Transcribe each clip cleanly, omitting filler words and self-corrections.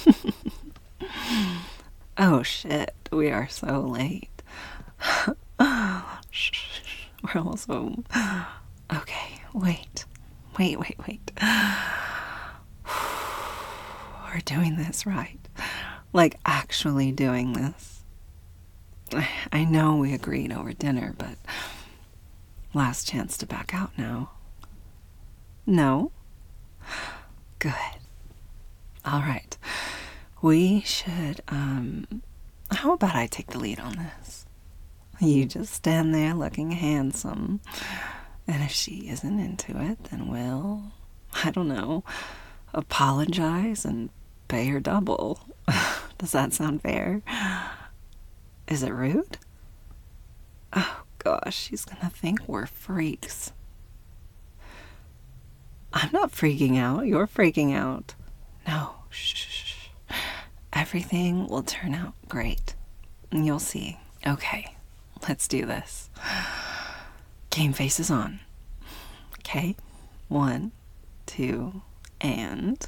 Oh shit, we are so late. Shh, we're almost home. Okay, wait. Wait. We're doing this right. Like, actually doing this. I know we agreed over dinner, but last chance to back out now. No? Good. All right. We should, how about I take the lead on this? You just stand there looking handsome. And if she isn't into it, then we'll, I don't know, apologize and pay her double. Does that sound fair? Is it rude? Oh gosh, she's gonna think we're freaks. I'm not freaking out. You're freaking out. No, shh. Everything will turn out great. You'll see. Okay, let's do this. Game face is on. Okay, 1, 2, and...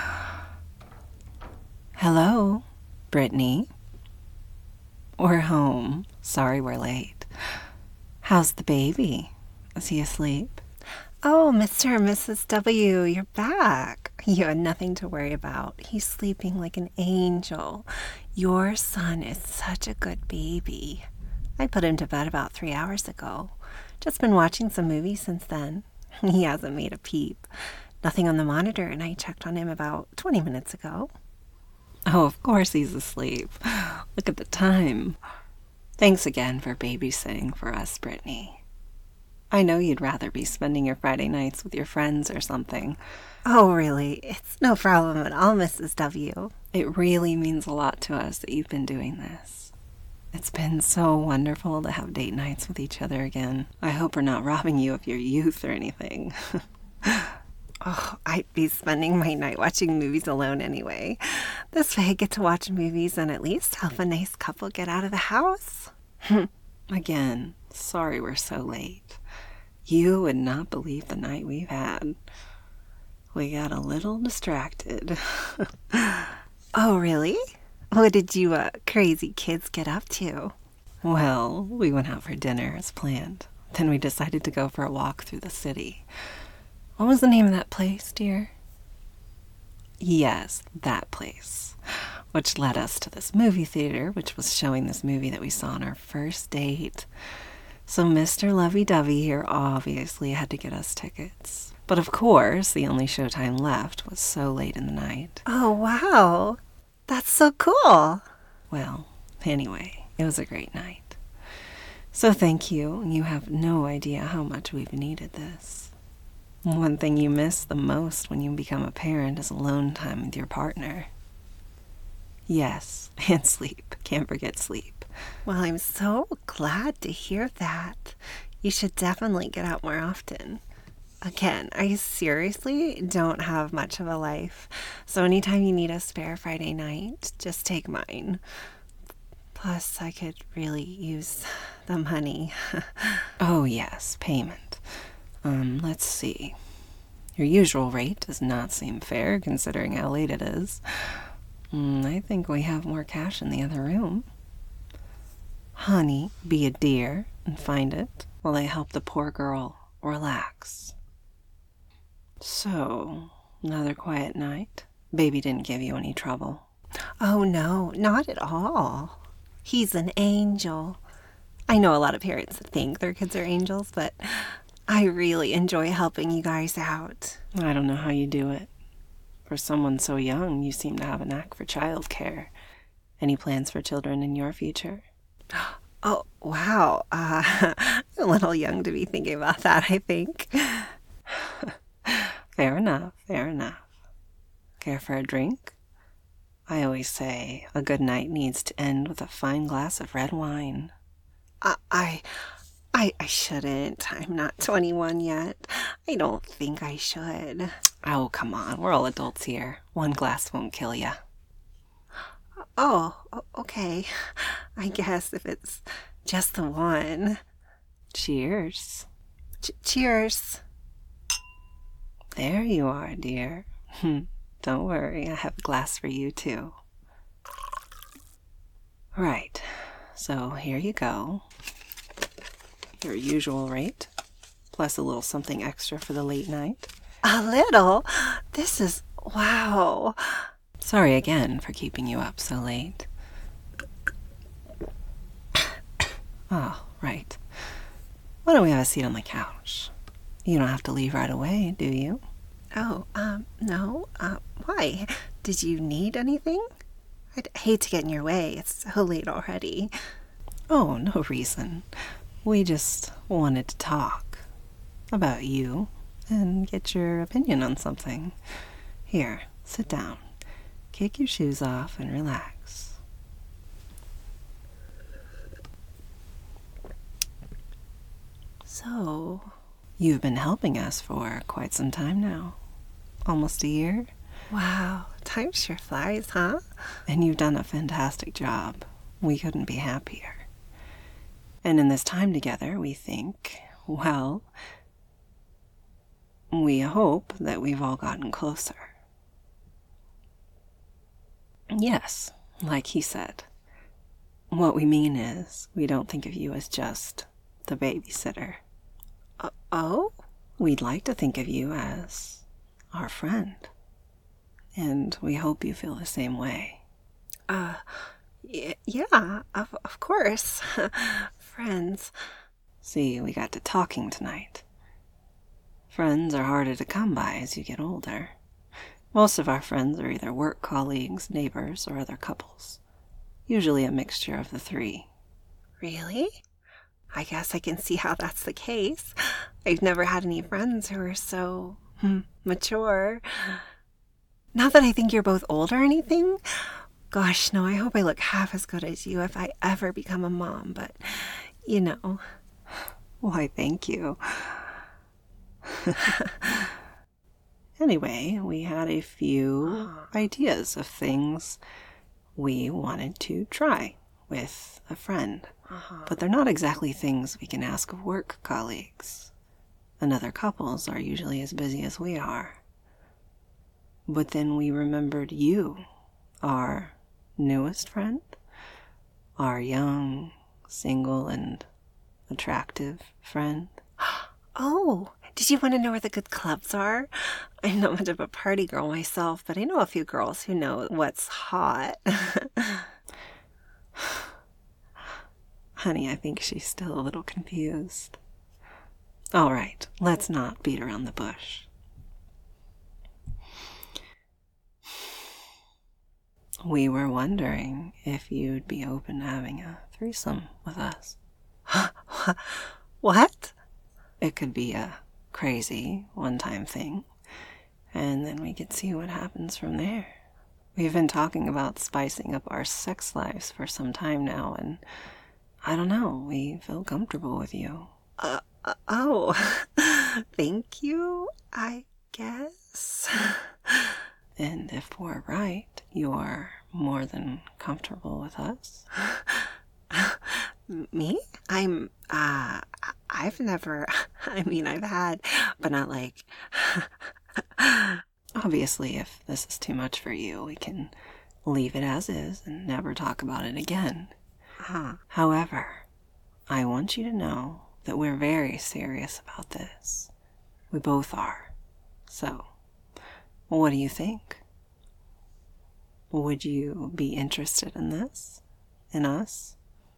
Hello, Brittany. We're home. Sorry we're late. How's the baby? Is he asleep? Oh, Mr. and Mrs. W, you're back. You had nothing to worry about. He's sleeping like an angel. Your son is such a good baby. I put him to bed about 3 hours ago. Just been watching some movies since then. He hasn't made a peep. Nothing on the monitor, and I checked on him about 20 minutes ago. Oh, of course he's asleep. Look at the time. Thanks again for babysitting for us, Brittany. I know you'd rather be spending your Friday nights with your friends or something. Oh, really? It's no problem at all, Mrs. W. It really means a lot to us that you've been doing this. It's been so wonderful to have date nights with each other again. I hope we're not robbing you of your youth or anything. Oh, I'd be spending my night watching movies alone anyway. This way I get to watch movies and at least help a nice couple get out of the house. Again, sorry we're so late. You would not believe the night we've had. We got a little distracted. Oh, really? What did you crazy kids get up to? Well, we went out for dinner as planned. Then we decided to go for a walk through the city. What was the name of that place, dear? Yes, that place. Which led us to this movie theater, which was showing this movie that we saw on our first date. So Mr. Lovey-Dovey here obviously had to get us tickets. But of course, the only showtime left was so late in the night. Oh, wow. That's so cool. Well, anyway, it was a great night. So thank you. You have no idea how much we've needed this. One thing you miss the most when you become a parent is alone time with your partner. Yes, and sleep. Can't forget sleep. Well, I'm so glad to hear that. You should definitely get out more often. Again, I seriously don't have much of a life, so anytime you need a spare Friday night, just take mine. Plus, I could really use the money. Oh, yes, payment. Let's see. Your usual rate does not seem fair, considering how late it is. I think we have more cash in the other room. Honey, be a dear and find it while I help the poor girl relax. So, another quiet night? Baby didn't give you any trouble? Oh, no, not at all. He's an angel. I know a lot of parents think their kids are angels, but I really enjoy helping you guys out. I don't know how you do it. For someone so young, you seem to have a knack for childcare. Any plans for children in your future? Oh, wow. I'm a little young to be thinking about that, I think. Fair enough. Care for a drink? I always say a good night needs to end with a fine glass of red wine. I shouldn't. I'm not 21 yet. I don't think I should. Oh, come on. We're all adults here. One glass won't kill ya. Oh, okay. I guess if it's just the one. Cheers. Cheers. There you are, dear. Don't worry, I have a glass for you too. Right, so here you go. Your usual rate, plus a little something extra for the late night. A little? This is... wow. Sorry again for keeping you up so late. Oh, right. Why don't we have a seat on the couch? You don't have to leave right away, do you? Oh, no. Why? Did you need anything? I'd hate to get in your way. It's so late already. Oh, no reason. We just wanted to talk about you and get your opinion on something. Here, sit down. Kick your shoes off and relax. So, you've been helping us for quite some time now. Almost a year? Wow, time sure flies, huh? And you've done a fantastic job. We couldn't be happier. And in this time together, we think, well, we hope that we've all gotten closer. Yes, like he said. What we mean is, we don't think of you as just the babysitter. Oh? We'd like to think of you as our friend. And we hope you feel the same way. Yeah, of course. Friends. See, we got to talking tonight. Friends are harder to come by as you get older. Most of our friends are either work colleagues, neighbors, or other couples. Usually a mixture of the three. Really? I guess I can see how that's the case. I've never had any friends who are so mature. Not that I think you're both old or anything. Gosh, no, I hope I look half as good as you if I ever become a mom, but, you know. Why, thank you. Anyway, we had a few ideas of things we wanted to try with a friend. But they're not exactly things we can ask of work colleagues. And other couples are usually as busy as we are. But then we remembered you, our newest friend, our young, single, and attractive friend. Oh, did you want to know where the good clubs are? I'm not much of a party girl myself, but I know a few girls who know what's hot. Honey, I think she's still a little confused. All right, let's not beat around the bush. We were wondering if you'd be open to having a threesome with us. What? It could be a crazy one-time thing, and then we could see what happens from there. We've been talking about spicing up our sex lives for some time now, and I don't know, we feel comfortable with you. Thank you, I guess. And if we're right, you're more than comfortable with us. Me? I've never, I've had, but not like... Obviously, if this is too much for you, we can leave it as is and never talk about it again. However, I want you to know that we're very serious about this. We both are. So, what do you think? Would you be interested in this? In us?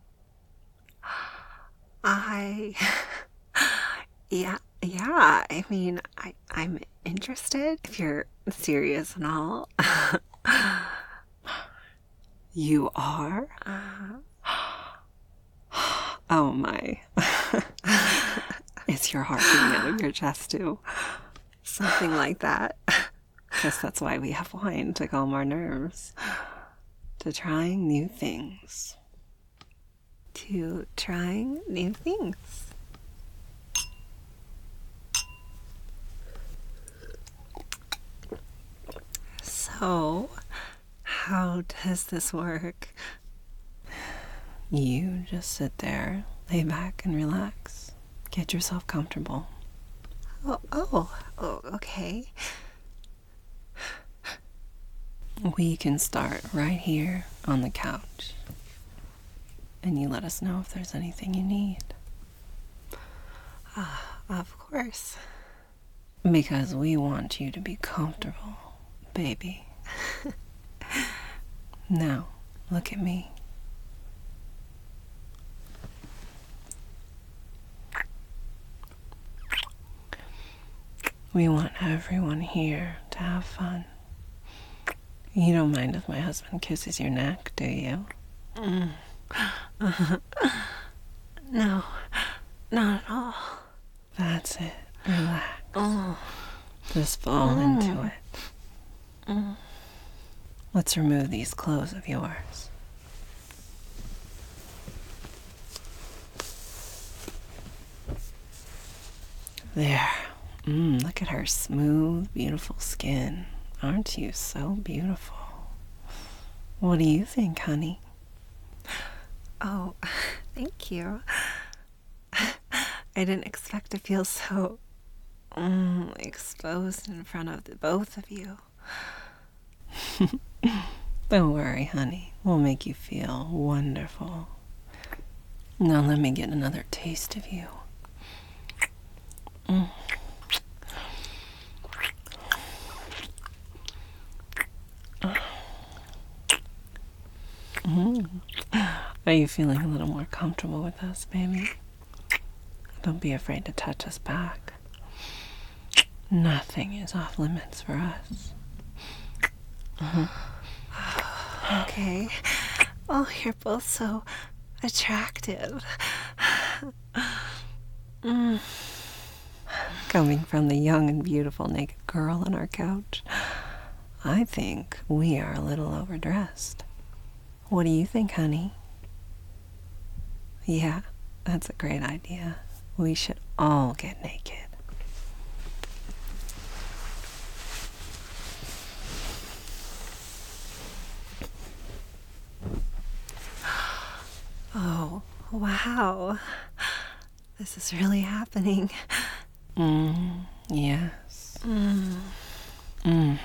Yeah, I'm interested if you're serious and all. You are? Oh my. Is your heart beating out of your chest too? Something like that. Guess that's why we have wine, to calm our nerves. To trying new things. So, how does this work? You just sit there, lay back and relax. Get yourself comfortable. Oh, okay. We can start right here on the couch. And you let us know if there's anything you need. Of course. Because we want you to be comfortable, baby. Now, look at me. We want everyone here to have fun. You don't mind if my husband kisses your neck, do you? No, not at all. That's it. Relax. Just fall into it. Let's remove these clothes of yours. There. Look at her smooth, beautiful skin. Aren't you so beautiful? What do you think, honey? Oh, thank you. I didn't expect to feel so exposed in front of the both of you. Don't worry, honey. We'll make you feel wonderful. Now let me get another taste of you. Are you feeling a little more comfortable with us, baby? Don't be afraid to touch us back. Nothing is off limits for us. Okay. Oh, you're both so attractive. Coming from the young and beautiful naked girl on our couch, I think we are a little overdressed. What do you think, honey? Yeah, that's a great idea. We should all get naked. Oh, wow. This is really happening. Yes. I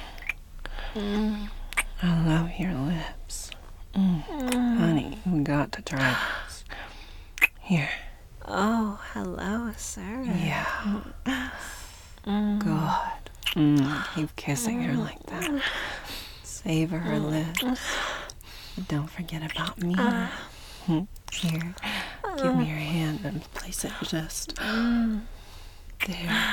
love your lips. Honey, we got to try this. Here. Oh, hello, sir. Yeah. Good. Keep kissing her like that. Savor her lips. But don't forget about me. Here, give me your hand and place it just there.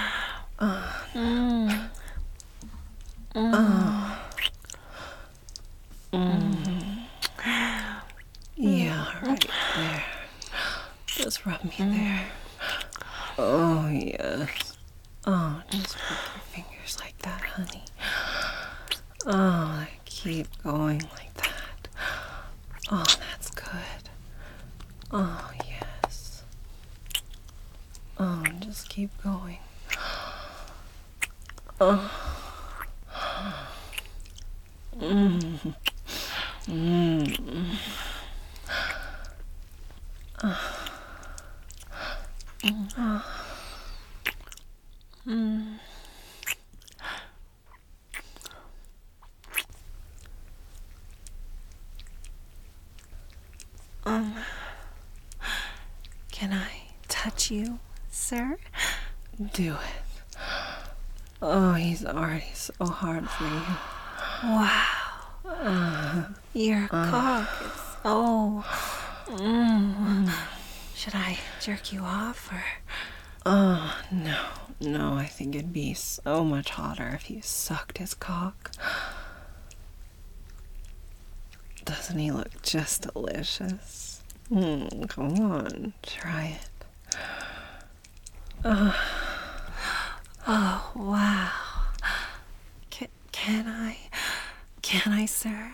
Yeah, right there. Just rub me there. Oh, yes. Oh, just put your fingers like that, honey. Oh, keep going like that. Oh, that's good. Oh, yes. Oh, just keep going. Oh. Can I touch you, sir? Do it. Oh, he's already so hard for you. Wow. Your cock is so... Should I jerk you off or... Oh, no, I think it'd be so much hotter if you sucked his cock. Doesn't he look just delicious? Come on, try it. Oh, wow. Can I? Can I, sir?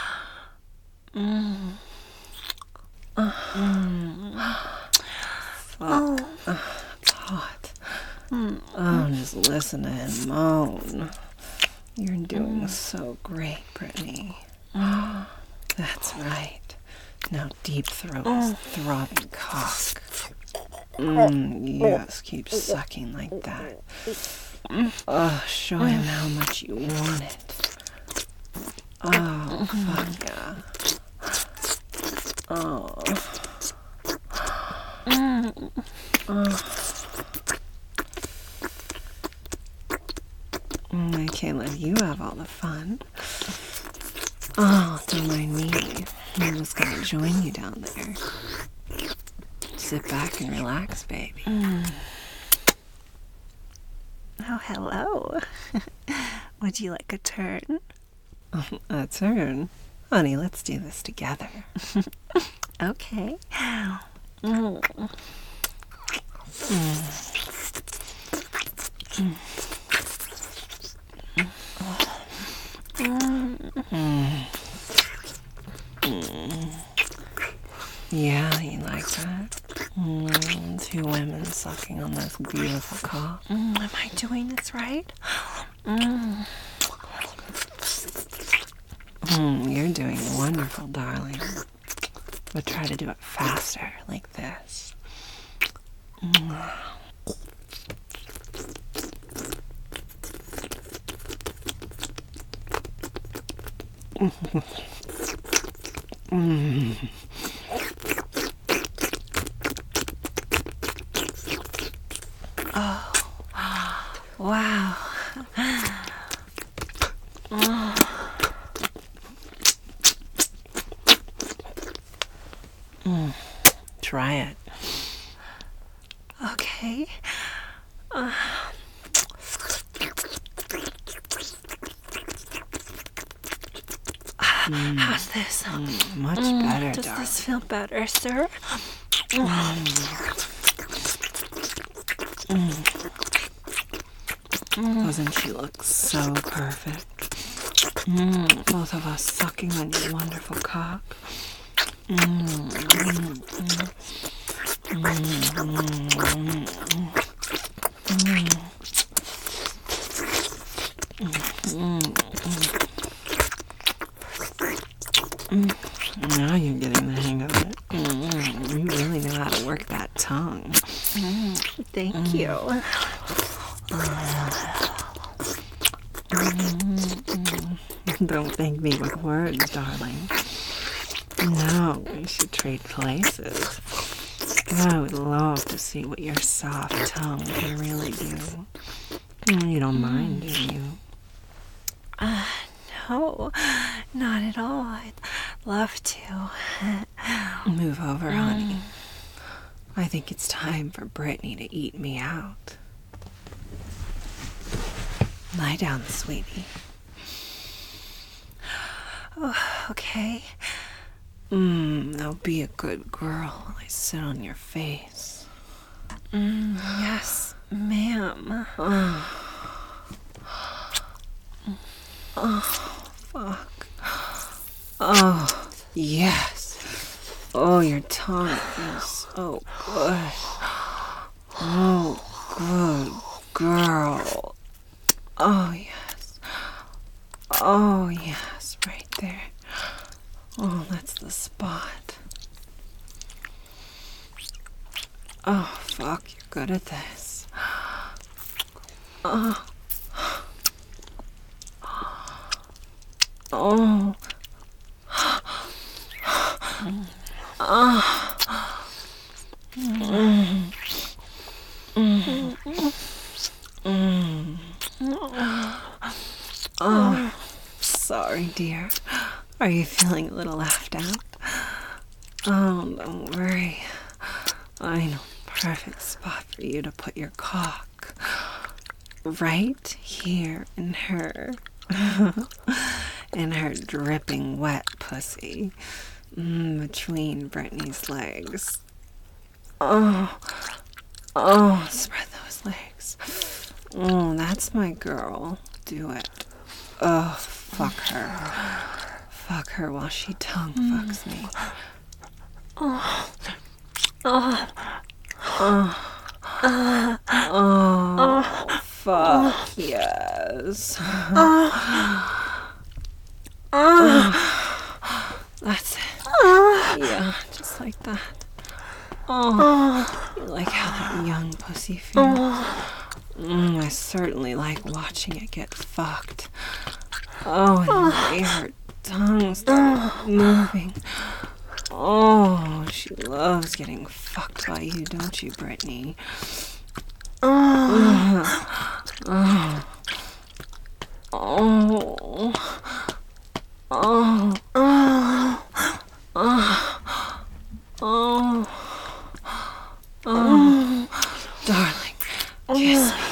Oh, it's hot. Oh, just listen to him moan. You're doing so great, Brittany. That's right. Now deep throat his throbbing cock. Yes, keep sucking like that. Show him how much you want it. Oh, fuck yeah. Oh. I can't let you have all the fun. Oh, don't mind me. I'm just gonna join you down there. Sit back and relax, baby. Oh, hello. Would you like a turn? A turn? Honey, let's do this together. Okay. Yeah, you like that? Two women sucking on this beautiful cock. Am I doing this right? You're doing wonderful, darling. But try to do it faster, like this. Wow. Try it. Okay. How's this? Much better, Does darling. this feel better, sir? Doesn't she look so perfect? Both of us sucking on your wonderful cock. Now you're getting the hang of it. You really know how to work that tongue. Thank you. Don't thank me with words, darling. No, we should trade places. I would love to see what your soft tongue can really do. You don't mind, do you? No, not at all. I'd love to. Move over, honey. I think it's time for Brittany to eat me out. Lie down, sweetie. Okay. Now be a good girl while I sit on your face. Yes, ma'am. Fuck. Oh, yes. Oh, your tongue feels so good. Oh, good girl. Oh, yes. Oh, yes, right there. Oh, that's the spot. Oh, fuck, you're good at this. Oh. Oh. Oh, sorry, dear. Are you feeling a little left out? Oh, don't worry. I know the perfect spot for you to put your cock. Right here in her. In her dripping wet pussy. Between Brittany's legs. Oh, spread those legs. Oh, that's my girl. Do it. Oh, fuck her. Fuck her while she tongue fucks me. Oh, fuck yes. That's it. Yeah, just like that. Oh, you like how that young pussy feels? I certainly like watching it get fucked. Oh, and lay her tongue start moving. Oh, she loves getting fucked by you, don't you, Brittany? Darling, kiss me.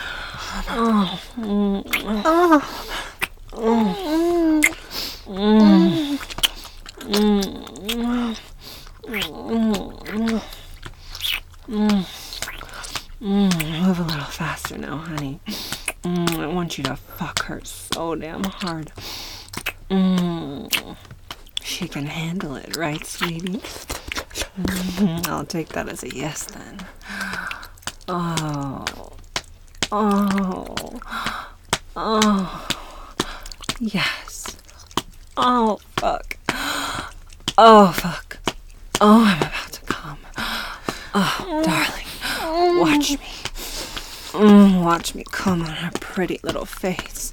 Move a little faster now, honey. I want you to fuck her so damn hard. She can handle it, right, sweetie? I'll take that as a yes, then. Oh. Yes. Oh, fuck. Oh, fuck. Oh, I'm about to come. Oh, darling, watch me. Watch me come on her pretty little face.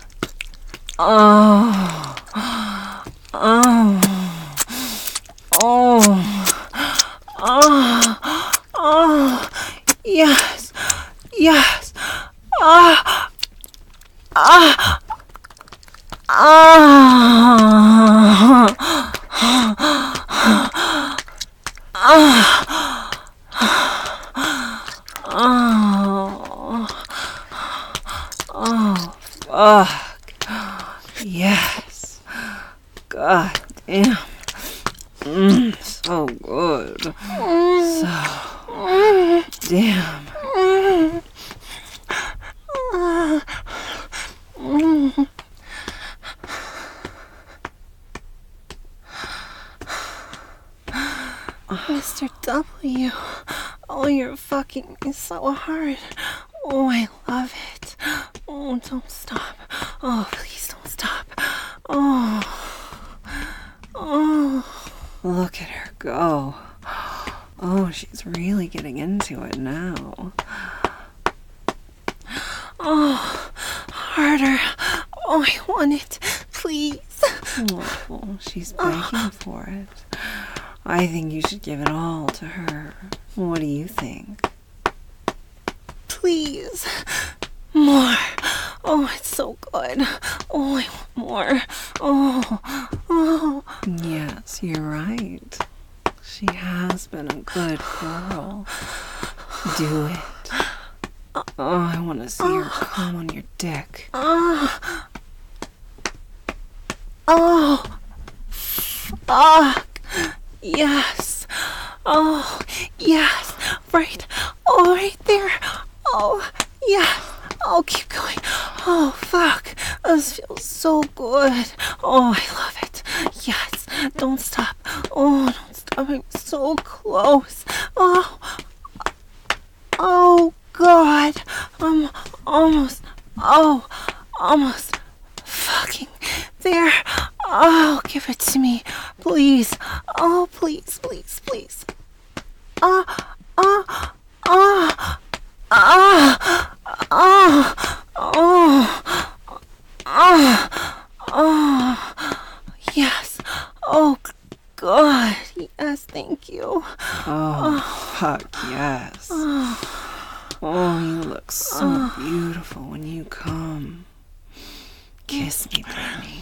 Oh. Yes. Yes. Fuck. Yes. God damn. So good. So damn. Mr. W. Oh, you're fucking me so hard. Oh, I love it. Oh, don't stop. Oh, please don't stop. Look at her go. Oh, she's really getting into it now. Oh, harder. Oh, I want it. Please. Oh, she's begging for it. I think you should give it all to her. What do you think? Please. More. Oh, it's so good. Oh, I want more. Oh. Yes, you're right. She has been a good girl. Do it. Oh, I want to see her come on your dick. Oh. Fuck. Yes. Oh, yes. Right. Oh, right there. Oh, yeah. Oh, keep going. Oh, fuck. This feels so good. Oh, I love it. Yes. Don't stop. Oh, don't stop. I'm so close. Oh, God. I'm almost fucking there. Oh, give it to me. Please. Oh, please, please, please. Yes. Oh, God. Yes, thank you. Oh, fuck yes. Oh, you look so beautiful when you come. Kiss me, Brittany.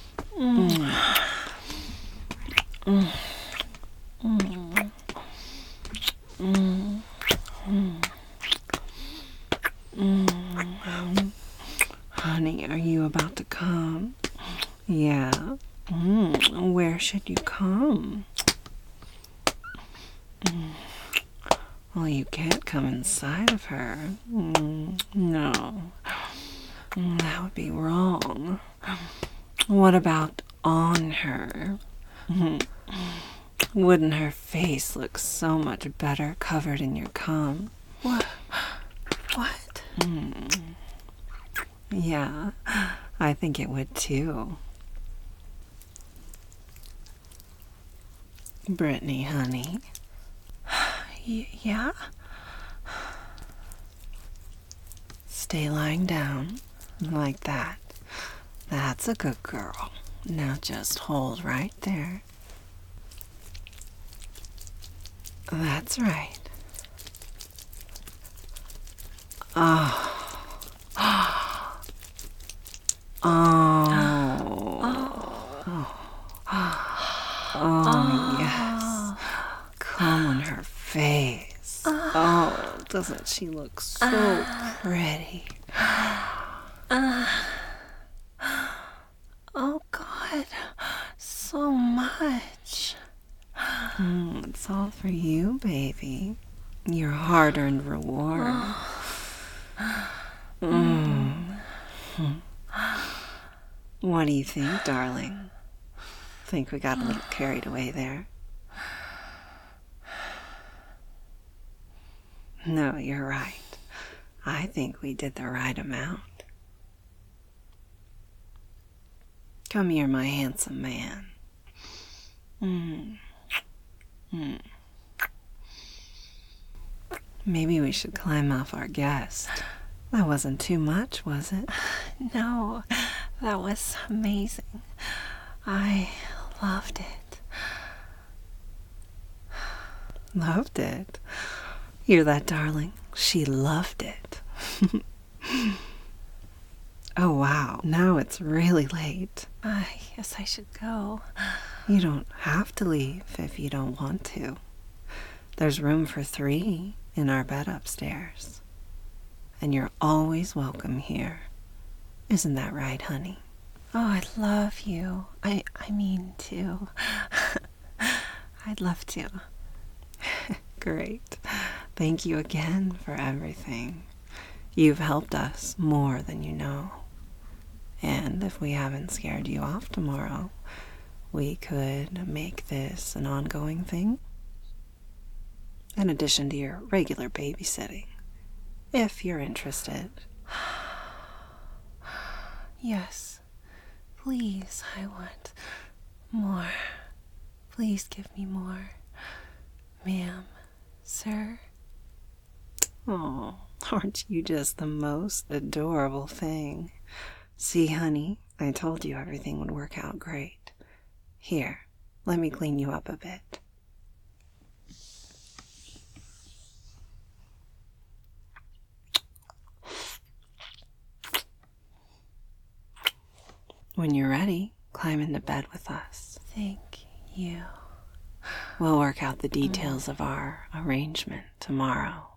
Honey, are you about to come? Yeah. Where should you come? Well, you can't come inside of her. No. That would be wrong. What about on her? Wouldn't her face look so much better covered in your cum? What? Yeah, I think it would too. Brittany, honey. Yeah? Stay lying down like that. That's a good girl. Now just hold right there. That's right. Oh. Oh, yes. Comb on her face. Oh, doesn't she look so pretty? Oh, God. So much. It's all for you, baby. Your hard-earned reward. What do you think, darling? Think we got a little carried away there? No, you're right. I think we did the right amount. Come here, my handsome man. Maybe we should climb off our guest. That wasn't too much, was it? No, that was amazing. I loved it. Loved it. Hear that, darling? She loved it. Oh, wow. Now it's really late. I guess I should go. You don't have to leave if you don't want to. There's room for 3 in our bed upstairs. And you're always welcome here. Isn't that right, honey? Oh, I love you. I mean to. I'd love to. Great. Thank you again for everything. You've helped us more than you know. And if we haven't scared you off tomorrow, we could make this an ongoing thing. In addition to your regular babysitting, if you're interested. Yes. Please, I want more. Please give me more. Ma'am, sir. Oh, aren't you just the most adorable thing? See, honey, I told you everything would work out great. Here, let me clean you up a bit. When you're ready, climb into bed with us. Thank you. We'll work out the details of our arrangement tomorrow.